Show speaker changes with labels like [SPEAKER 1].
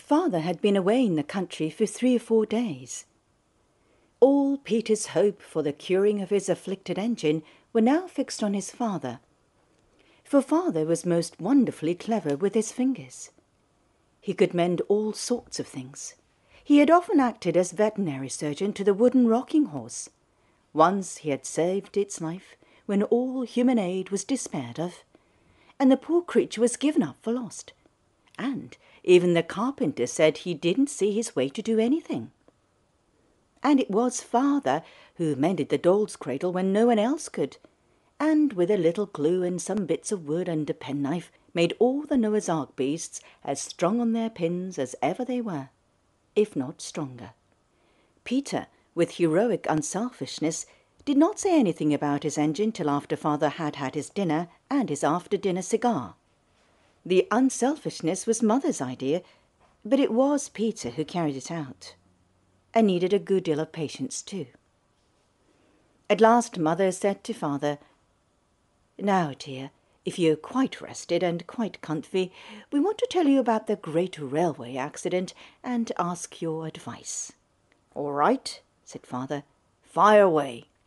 [SPEAKER 1] Father had been away in the country for 3 or 4 days. All Peter's hope for the curing of his afflicted engine were now fixed on his father, for Father was most wonderfully clever with his fingers. He could mend all sorts of things. He had often acted as veterinary surgeon to the wooden rocking horse. Once he had saved its life when all human aid was despaired of, and the poor creature was given up for lost. And even the carpenter said he didn't see his way to do anything. And it was Father who mended the doll's cradle when no one else could, and with a little glue and some bits of wood and a penknife made all the Noah's Ark beasts as strong on their pins as ever they were, if not stronger. Peter, with heroic unselfishness, did not say anything about his engine till after Father had had his dinner and his after-dinner cigar. The unselfishness was Mother's idea, but it was Peter who carried it out, and needed a good deal of patience too. At last Mother said to Father, "Now, dear, if you're quite rested and quite comfy, we want to tell you about the great railway accident and ask your advice." "All right," said Father. "Fire away."